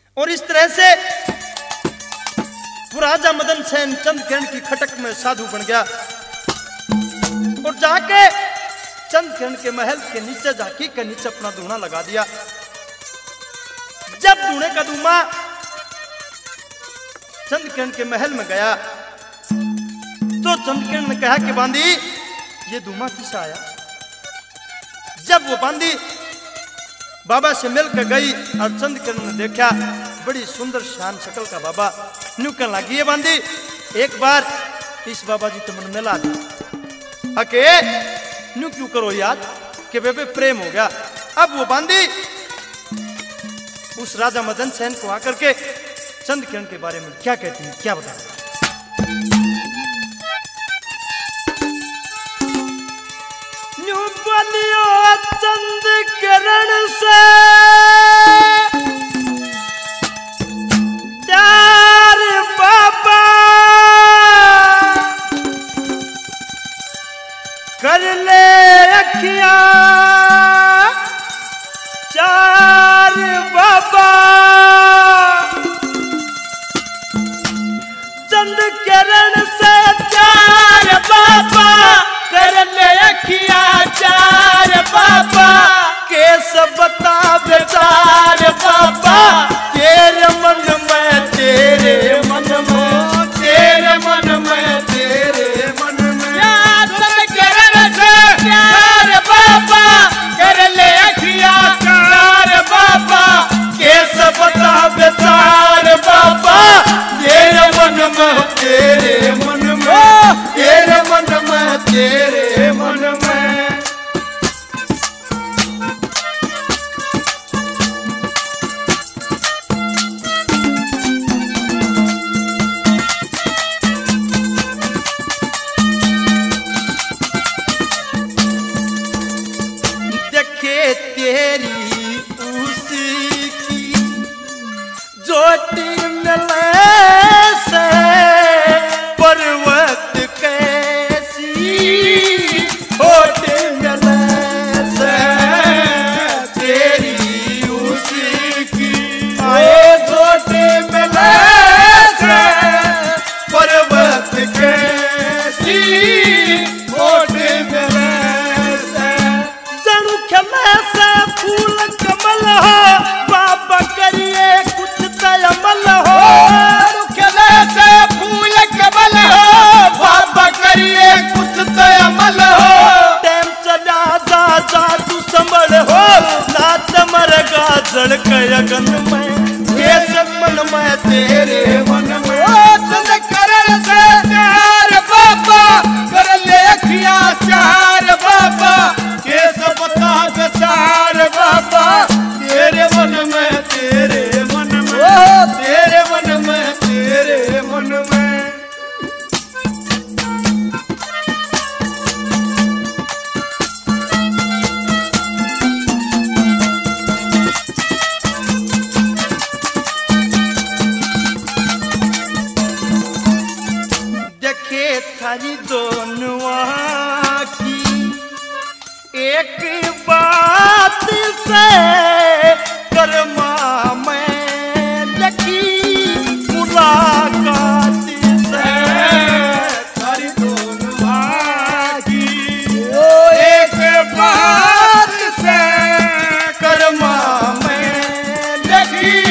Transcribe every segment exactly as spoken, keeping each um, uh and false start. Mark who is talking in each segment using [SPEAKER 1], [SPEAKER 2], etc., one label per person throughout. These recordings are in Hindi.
[SPEAKER 1] और इस तरह से वो राजा मदन सेन चंद किरण की खटक में साधु बन गया और जाके चंद किरण के महल के नीचे झांकी के नीचे अपना धूना लगा दिया। जब धूने का धुआं चंद किरण के महल में गया तो चंद किरण ने कहा कि बांदी ये धुआं किससे आया। जब वो बांदी बाबा से मिलकर गई और चंद किरण ने देखा बड़ी सुंदर शान शक्ल का बाबा, न्यू कहने लगी है बांदी एक बार इस बाबा जी तो मन में ला दी अके न्यू क्यों करो याद कि बेबे प्रेम हो गया। अब वो बांदी उस राजा मदन सेन को आकर के चंद किरण के बारे में क्या कहती है, क्या बता न्यू बोलियो चंद किरण से प्यार बाबा कर ले अखियां चार बाबा चंद किरण से चार बाबा कर ले अखियां चार बाबा केस बता बेचार बाबा तेरे मन में तेरे मन में तेरे मन में तेरे मन में चंद किरण से चार बाबा कर ले अखियां चार बाबा केस बता बेचार बाबा तेरे मन में तेरे मन में तेरे मन में तेरे मन में। देखे तेरी उसकी जोटी मिले से पर्वत कैसी होती मिले से तेरी उसकी आए जोटी मिले से पर्वत कैसी होती मिले से जणु खिले से फूल कमल हो बाबा करिए कुछ दयामल हो खिले से फूल कमल हो बाबा करिए कुछ दयामल हो टाइम चला जा जा तू संभल हो नाच मरगा जड़ कयगन में ये सब मन में तेरे मन में चंद किरण से चार बाबा कर ले अखियां चार बाबा केस बता बेचार बाबा तेरे मन में तेरे मन में तेरे मन में तेरे मन में। देखे थारी दोनों की एक बात से करमा में लगी मुलाकात से थारी दोनों की वो एक बात से करमा में लगी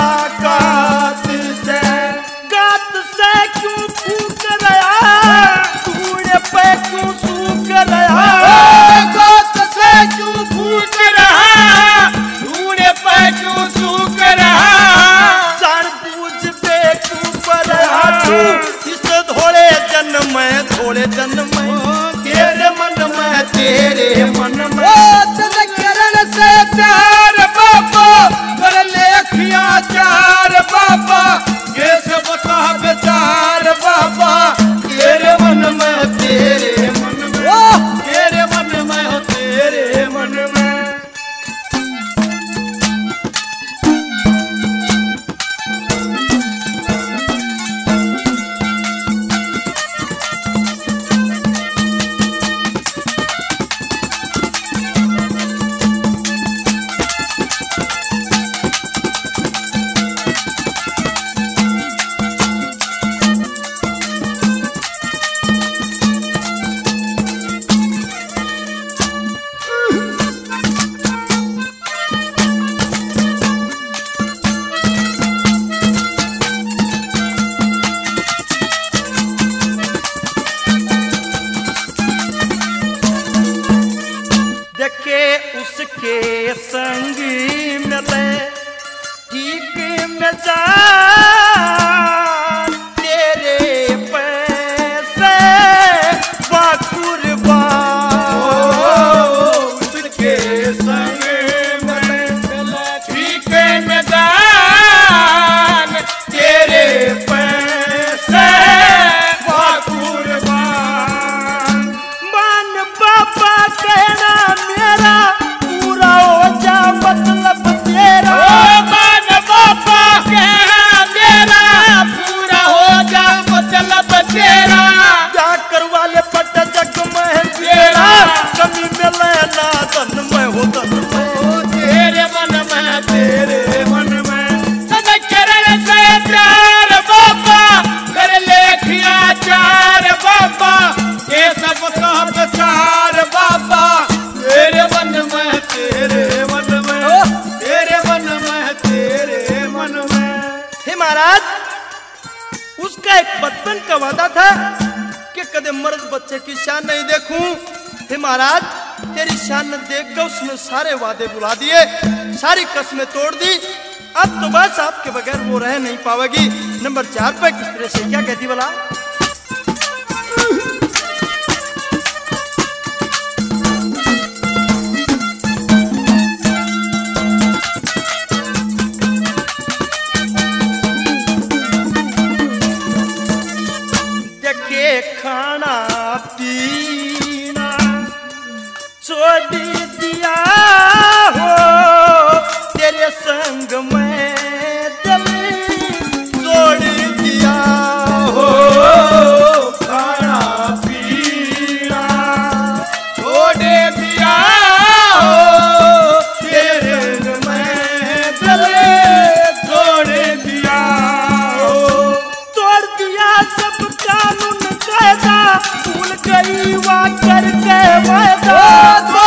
[SPEAKER 1] मुलाकात से गात से क्यों फूक रहा मिले ठीक में जा तेरे पैसे बाकुरबान उसके संग मिले ठीक में जा तेरे पैसे बाकुरबान मान बाबा कहना मेरा पूरा हो जा मतलब तेरा मान बाबा कहना मेरा पूरा हो जा मतलब तेरा क्या करवा ले पट जग में तेरा कमी मिले ना धन में हो धन में तेरे मन में तेरे मन में सद करन से प्यार बाबा कर लेखिया चार बाबा ये सब सब चार बाबा तेरे मन में तेरे मन में तेरे मन में तेरे मन में। हे महाराज उसका एक बचपन का वादा था कि कदे मर्द बच्चे की शान नहीं देखूं। हे महाराज तेरी शान देखकर उसने सारे वादे बुला दिए, सारी कस्में तोड़ दी। अब तो बस आपके बगैर वो रह नहीं पावेगी। नंबर चार पे किस तरह से क्या कहती बोला देखे खाना पीना छोड़ दिया हो तेरे संग में दिल तोड़ दिया हो खाना पीना छोड़ दिया हो तेरे संग में दिल तोड़ दिया हो तोड़ दिया सब कानून कायदा भूल गई वा करके वादा